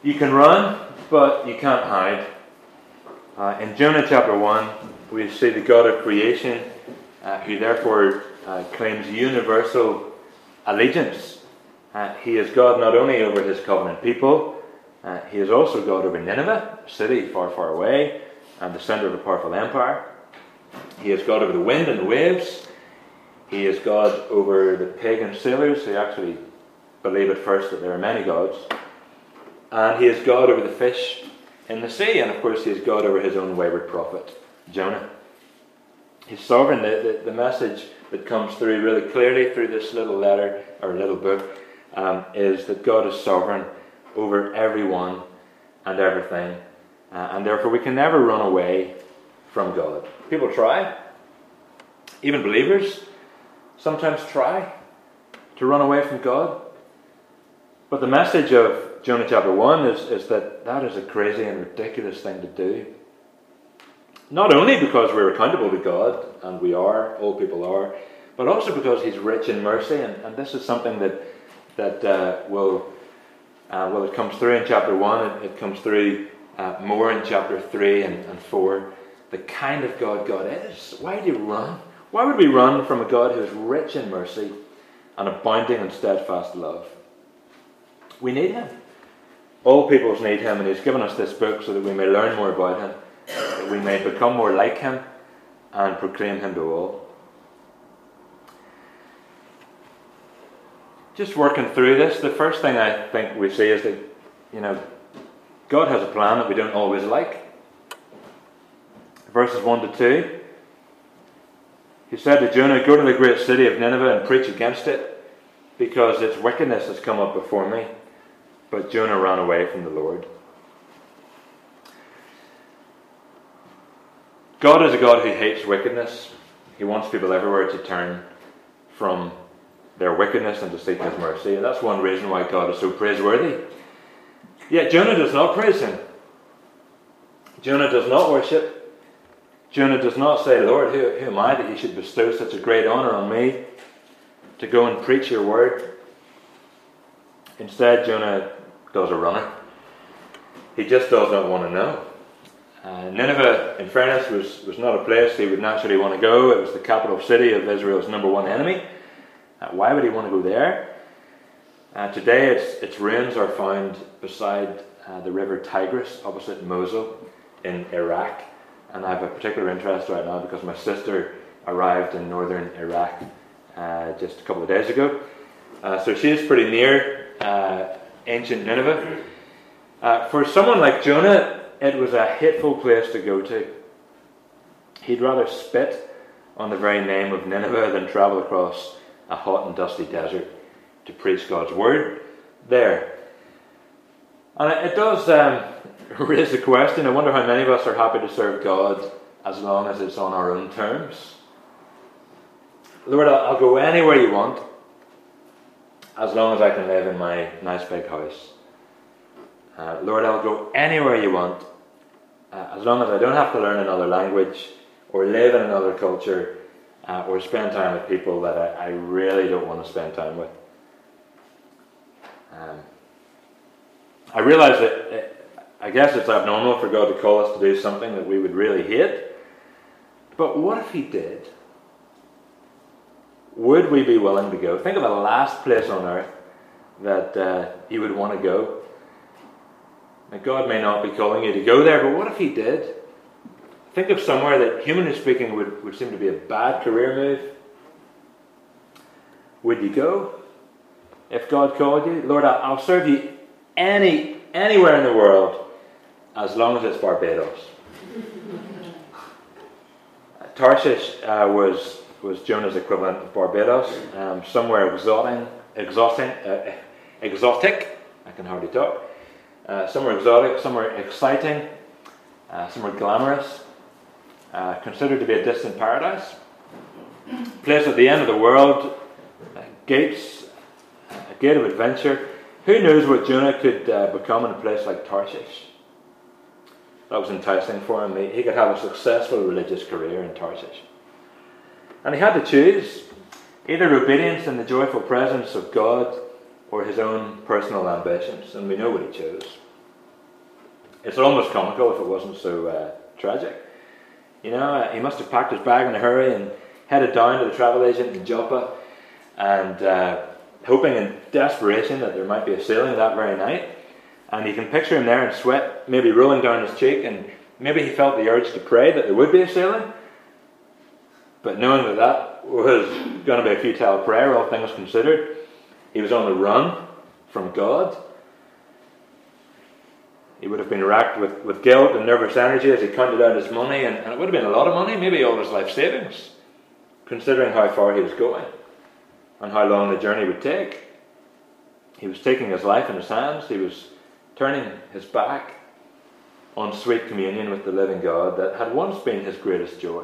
You can run, but you can't hide. In Jonah chapter 1, we see the God of creation, who therefore claims universal allegiance. He is God not only over his covenant people, he is also God over Nineveh, a city far, far away, and the centre of a powerful empire. He is God over the wind and the waves. He is God over the pagan sailors who actually believe at first that there are many gods. And he is God over the fish in the sea. And of course he is God over his own wayward prophet, Jonah. He's sovereign. The message that comes through really clearly through this little letter, or little book, is that God is sovereign over everyone and everything. And therefore we can never run away from God. People try. Even believers sometimes try to run away from God. But the message of Jonah chapter 1 is that is a crazy and ridiculous thing to do. Not only because we're accountable to God, and we are, all people are, but also because he's rich in mercy. And this is something that it comes through in chapter 1, it comes through more in chapter 3 and 4. The kind of God God is. Why do you run? Why would we run from a God who is rich in mercy and abounding in steadfast love? We need him. All peoples need him, and he's given us this book so that we may learn more about him, that we may become more like him and proclaim him to all. Just working through this, the first thing I think we see is that, God has a plan that we don't always like. Verses 1 to 2. He said to Jonah, "Go to the great city of Nineveh and preach against it, because its wickedness has come up before me." But Jonah ran away from the Lord. God is a God who hates wickedness. He wants people everywhere to turn from their wickedness and to seek his mercy. And that's one reason why God is so praiseworthy. Yet Jonah does not praise him. Jonah does not worship. Jonah does not say, "Lord, who am I that you should bestow such a great honour on me to go and preach your word?" Instead, Jonah does a runner. He just does not want to know. Nineveh, in fairness, was not a place he would naturally want to go. It was the capital city of Israel's number one enemy. Why would he want to go there? Today, its ruins are found beside the river Tigris, opposite Mosul in Iraq. And I have a particular interest right now because my sister arrived in northern Iraq just a couple of days ago. So she's pretty near ancient Nineveh. For someone like Jonah, it was a hateful place to go to. He'd rather spit on the very name of Nineveh than travel across a hot and dusty desert to preach God's word there. And it does raise the question, I wonder how many of us are happy to serve God as long as it's on our own terms. Lord, I'll go anywhere you want as long as I can live in my nice big house. Lord, I'll go anywhere you want as long as I don't have to learn another language or live in another culture or spend time with people that I really don't want to spend time with. I realise that I guess it's abnormal for God to call us to do something that we would really hate. But what if he did? Would we be willing to go? Think of the last place on earth that you would want to go. Now, God may not be calling you to go there, but what if he did? Think of somewhere that, humanly speaking, would seem to be a bad career move. Would you go? If God called you? Lord, I'll serve you anywhere in the world as long as it's Barbados. Tarshish was Jonah's equivalent of Barbados. Somewhere exotic. I can hardly talk. Somewhere exotic, somewhere exciting, somewhere glamorous. Considered to be a distant paradise. Place at the end of the world. A gate of adventure. Who knows what Jonah could become in a place like Tarshish? That was enticing for him. He could have a successful religious career in Tarshish. And he had to choose either obedience in the joyful presence of God or his own personal ambitions. And we know what he chose. It's almost comical if it wasn't so tragic. He must have packed his bag in a hurry and headed down to the travel agent in Joppa, and hoping in desperation that there might be a sailing that very night. And you can picture him there in sweat, maybe rolling down his cheek, and maybe he felt the urge to pray that there would be a sailing. But knowing that that was going to be a futile prayer, all things considered, he was on the run from God. He would have been racked with guilt and nervous energy as he counted out his money, and it would have been a lot of money, maybe all his life savings, considering how far he was going and how long the journey would take. He was taking his life in his hands. He was turning his back on sweet communion with the living God that had once been his greatest joy.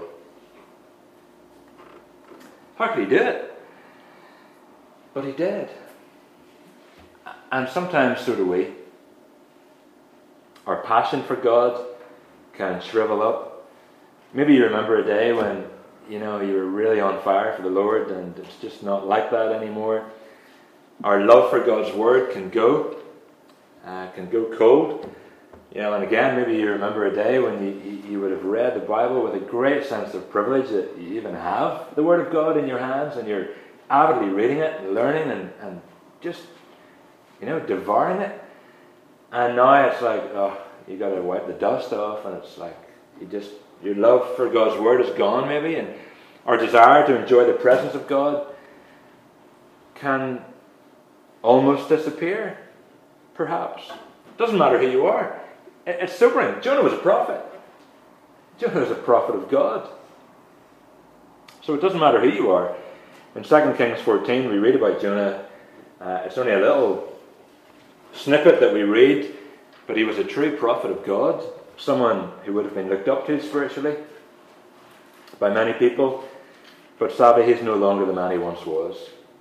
How could he do it? But he did. And sometimes so do we. Our passion for God can shrivel up. Maybe you remember a day when you were really on fire for the Lord, and it's just not like that anymore. Our love for God's Word can go cold. And again, maybe you remember a day when you would have read the Bible with a great sense of privilege that you even have the Word of God in your hands, and you're avidly reading it and learning and just devouring it. And now it's like, you got to wipe the dust off, and it's like your love for God's Word is gone maybe, and our desire to enjoy the presence of God can almost disappear, perhaps. It doesn't matter who you are. It's sobering. Jonah was a prophet. Jonah was a prophet of God. So it doesn't matter who you are. In 2 Kings 14 we read about Jonah. It's only a little snippet that we read, but he was a true prophet of God, someone who would have been looked up to spiritually by many people, but sadly he's no longer the man he once was.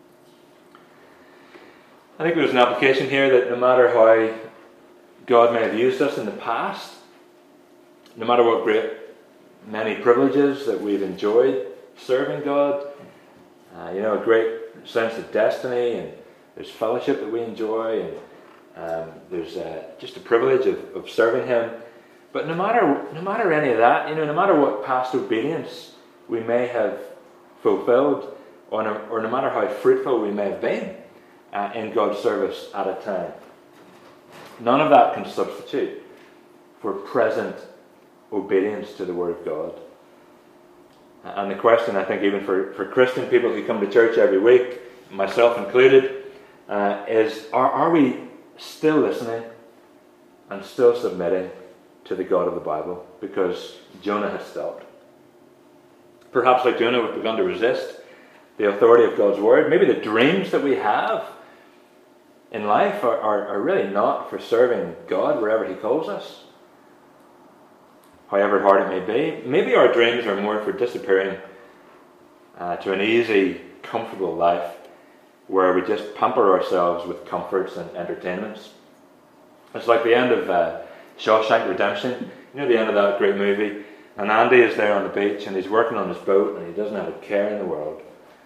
I think there's an application here that no matter how God may have used us in the past, no matter what many privileges that we've enjoyed serving God, a great sense of destiny, and there's fellowship that we enjoy, and there's just a privilege of serving Him. But no matter any of that, no matter what past obedience we may have fulfilled, or no matter how fruitful we may have been in God's service at a time, none of that can substitute for present obedience to the Word of God. And the question, I think, even for Christian people who come to church every week, myself included, is are we still listening and still submitting to the God of the Bible? Because Jonah has stopped. Perhaps like Jonah, we've begun to resist the authority of God's Word. Maybe the dreams that we have in life are really not for serving God wherever He calls us, however hard it may be. Maybe our dreams are more for disappearing to an easy, comfortable life where we just pamper ourselves with comforts and entertainments. It's like the end of Shawshank Redemption, the end of that great movie, and Andy is there on the beach and he's working on his boat and he doesn't have a care in the world.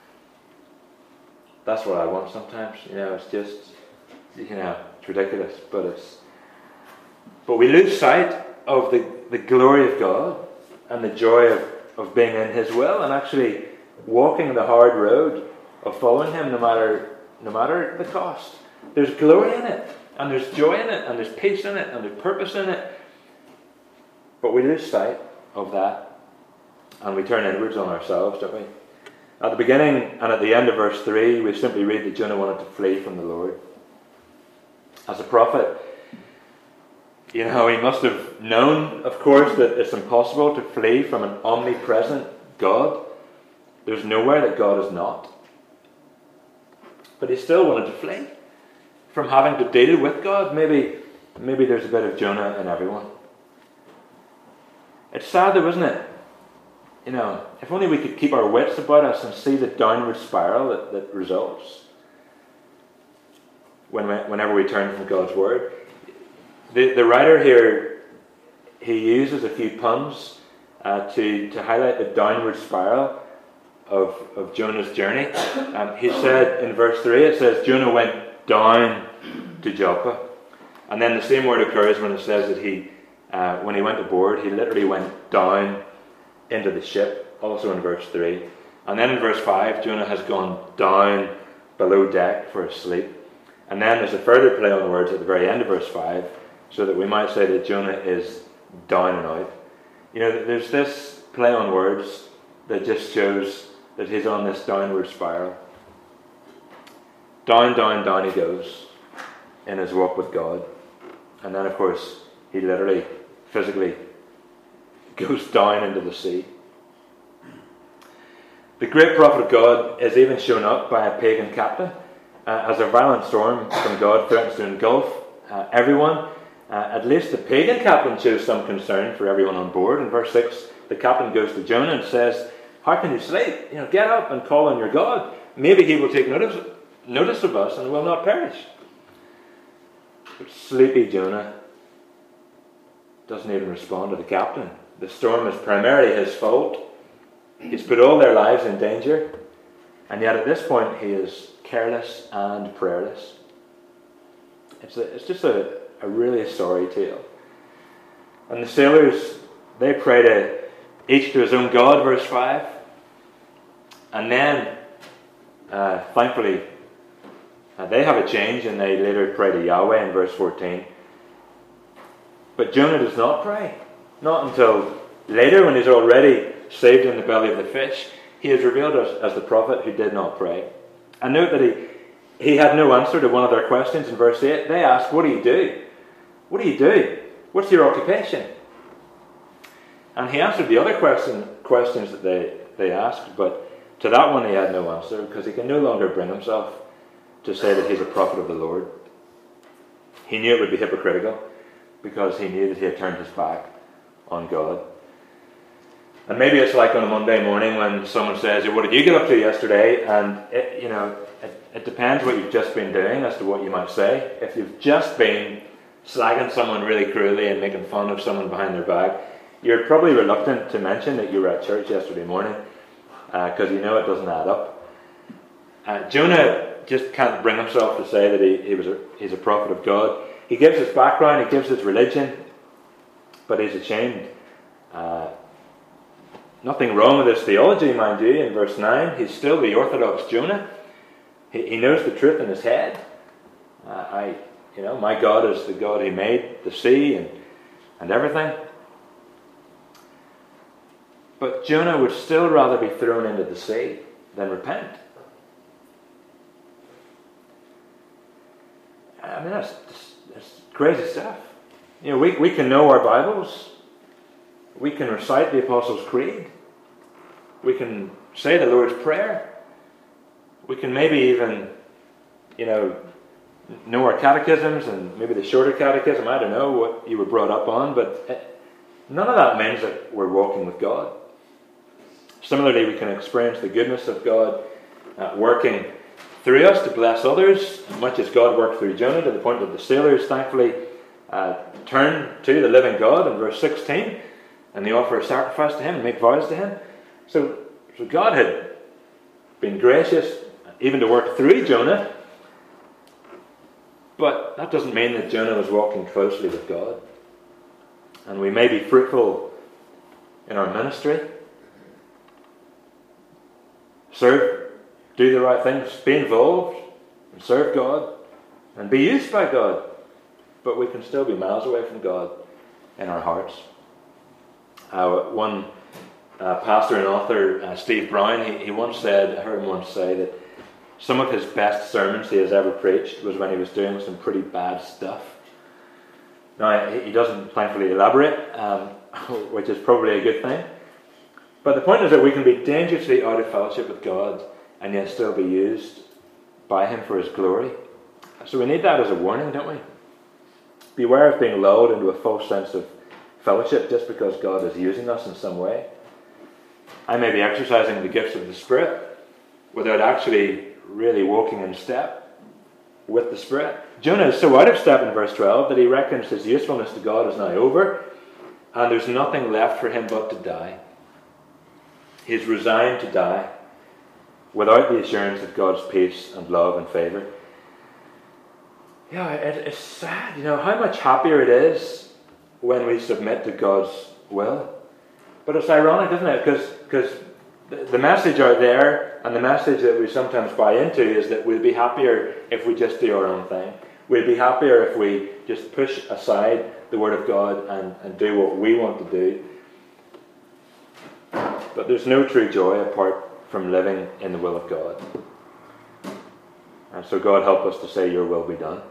That's what I want sometimes. It's just, it's ridiculous, but we lose sight of the glory of God and the joy of being in His will and actually walking the hard road of following Him no matter the cost. There's glory in it, and there's joy in it, and there's peace in it, and there's purpose in it. But we lose sight of that, and we turn inwards on ourselves, don't we? At the beginning and at the end of verse 3, we simply read that Jonah wanted to flee from the Lord. As a prophet, he must have known, of course, that it's impossible to flee from an omnipresent God. There's nowhere that God is not. But he still wanted to flee from having to deal with God. Maybe there's a bit of Jonah in everyone. It's sad though, isn't it? If only we could keep our wits about us and see the downward spiral that results whenever we turn from God's Word. The writer here, he uses a few puns to highlight the downward spiral of Jonah's journey. He said in verse 3, it says Jonah went down to Joppa. And then the same word occurs when it says that he when he went aboard, he literally went down into the ship, also in verse 3. And then in verse 5, Jonah has gone down below deck for a sleep. And then there's a further play on words at the very end of verse 5, so that we might say that Jonah is down and out. You know, there's this play on words that just shows that he's on this downward spiral. Down, down, down he goes in his walk with God. And then, of course, he literally, physically goes down into the sea. The great prophet of God is even shown up by a pagan captain as a violent storm from God threatens to engulf everyone. At least the pagan captain shows some concern for everyone on board. In verse 6, the captain goes to Jonah and says, "How can you sleep? Get up and call on your God. Maybe he will take notice of us and will not perish." But sleepy Jonah doesn't even respond to the captain. The storm is primarily his fault. He's put all their lives in danger, and yet at this point he is careless and prayerless. It's just a really sorry tale. And the sailors, they pray to each to his own God, verse 5. And then, thankfully, they have a change and they later pray to Yahweh in verse 14. But Jonah does not pray. Not until later, when he's already saved in the belly of the fish, he is revealed as the prophet who did not pray. And note that he had no answer to one of their questions in verse 8. They asked, "What do you do? What do you do? What's your occupation?" And he answered the other questions that they asked, but to that one he had no answer, because he can no longer bring himself to say that he's a prophet of the Lord. He knew it would be hypocritical, because he knew that he had turned his back on God. And maybe it's like on a Monday morning when someone says, "What did you get up to yesterday?" And it depends what you've just been doing as to what you might say. If you've just been slagging someone really cruelly and making fun of someone behind their back, you're probably reluctant to mention that you were at church yesterday morning, because you know it doesn't add up. Jonah just can't bring himself to say that he's a prophet of God. He gives his background, he gives his religion, but he's ashamed. Nothing wrong with his theology, mind you. In verse 9, he's still the orthodox Jonah. He knows the truth in his head. My God is the God who made the sea and everything. But Jonah would still rather be thrown into the sea than repent. I mean, that's crazy stuff. We can know our Bibles. We can recite the Apostles' Creed. We can say the Lord's Prayer. We can maybe even, know our catechisms and maybe the shorter catechism. I don't know what you were brought up on, but none of that means that we're walking with God. Similarly, we can experience the goodness of God working through us to bless others, much as God worked through Jonah, to the point that the sailors thankfully turn to the living God in verse 16, and they offer a sacrifice to him and make vows to him. So God had been gracious even to work through Jonah, but that doesn't mean that Jonah was walking closely with God. And we may be fruitful in our ministry, serve, do the right things, be involved, and serve God, and be used by God, but we can still be miles away from God in our hearts. One pastor and author, Steve Brown, he once said, I heard him once say that some of his best sermons he has ever preached was when he was doing some pretty bad stuff. Now, he doesn't thankfully elaborate, which is probably a good thing. But the point is that we can be dangerously out of fellowship with God and yet still be used by him for his glory. So we need that as a warning, don't we? Beware of being lulled into a false sense of fellowship just because God is using us in some way. I may be exercising the gifts of the Spirit without actually really walking in step with the Spirit. Jonah is so out of step in verse 12 that he reckons his usefulness to God is now over, and there's nothing left for him but to die. He's resigned to die without the assurance of God's peace and love and favour. Yeah, it's sad, how much happier it is when we submit to God's will. But it's ironic, isn't it? Because the message out there, and the message that we sometimes buy into, is that we'll be happier if we just do our own thing. We'll be happier if we just push aside the Word of God and do what we want to do. But there's no true joy apart from living in the will of God. And so God help us to say, your will be done.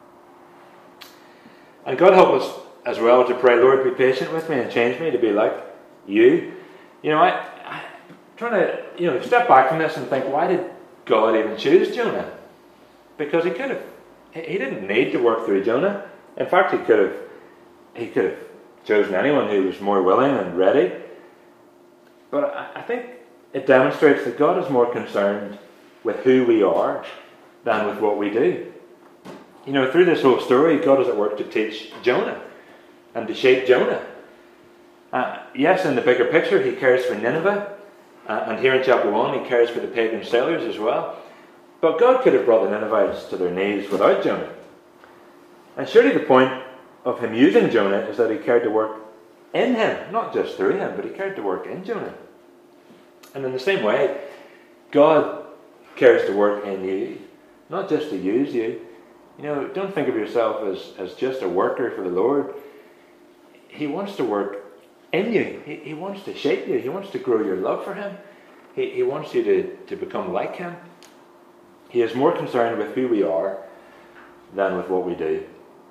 And God help us as well to pray, Lord, be patient with me and change me to be like you. I'm trying to step back from this and think, why did God even choose Jonah? Because he didn't need to work through Jonah. In fact, he could have chosen anyone who was more willing and ready. But I think it demonstrates that God is more concerned with who we are than with what we do. Through this whole story, God is at work to teach Jonah and to shape Jonah. Yes, in the bigger picture, he cares for Nineveh. And here in chapter 1, he cares for the pagan sailors as well. But God could have brought the Ninevites to their knees without Jonah. And surely the point of him using Jonah is that he cared to work in him, not just through him, but he cared to work in Jonah. And in the same way, God cares to work in you, not just to use you. Don't think of yourself as just a worker for the Lord. He wants to work in you. He wants to shape you. He wants to grow your love for him. He wants you to become like him. He is more concerned with who we are than with what we do.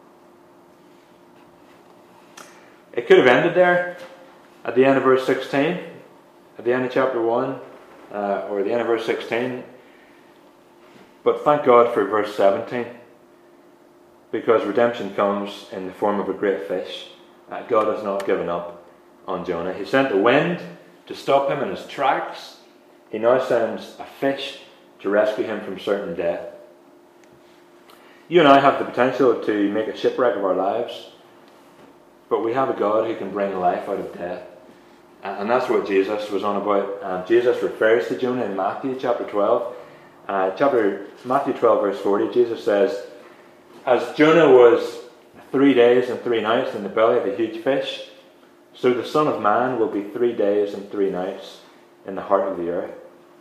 It could have ended there at the end of verse 16, at the end of chapter 1, or the end of verse 16. But thank God for verse 17, because redemption comes in the form of a great fish. God has not given up on Jonah. He sent the wind to stop him in his tracks. He now sends a fish to rescue him from certain death. You and I have the potential to make a shipwreck of our lives, but we have a God who can bring life out of death. And that's what Jesus was on about. Jesus refers to Jonah in Matthew chapter 12. Matthew 12 verse 40, Jesus says, as Jonah was 3 days and 3 nights in the belly of a huge fish, so the Son of Man will be 3 days and 3 nights in the heart of the earth.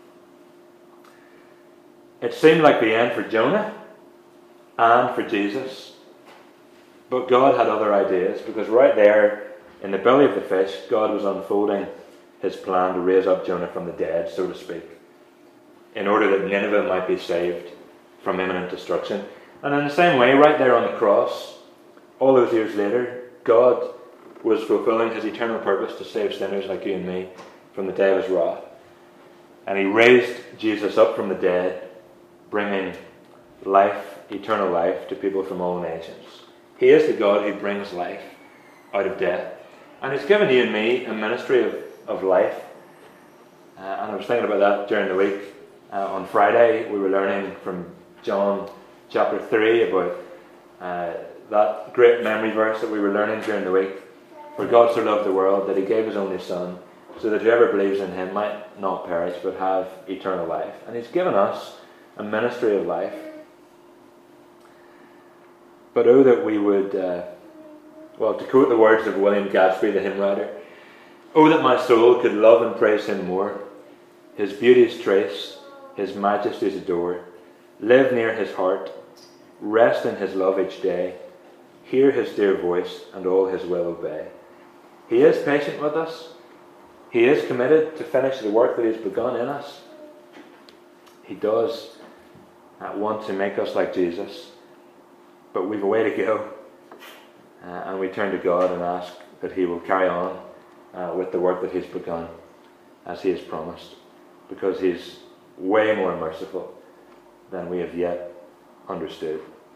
It seemed like the end for Jonah and for Jesus. But God had other ideas, because right there in the belly of the fish, God was unfolding his plan to raise up Jonah from the dead, so to speak, in order that Nineveh might be saved from imminent destruction. And in the same way, right there on the cross, all those years later, God was fulfilling his eternal purpose to save sinners like you and me from the day of his wrath. And he raised Jesus up from the dead, bringing life, eternal life, to people from all nations. He is the God who brings life out of death. And he's given you and me a ministry of life. And I was thinking about that during the week. On Friday, we were learning from John chapter 3 about that great memory verse that we were learning during the week. For God so loved the world that he gave his only Son, so that whoever believes in him might not perish but have eternal life. And he's given us a ministry of life. But oh, that we would, to quote the words of William Gadsby, the hymn writer, oh, that my soul could love and praise him more, his beauties trace, his majesties adore, live near his heart, rest in his love each day, hear his dear voice and all his will obey. He is patient with us. He is committed to finish the work that he's begun in us. He does want to make us like Jesus, but we've a way to go, and we turn to God and ask that he will carry on with the work that he's begun, as he has promised, because he's way more merciful than we have yet understood.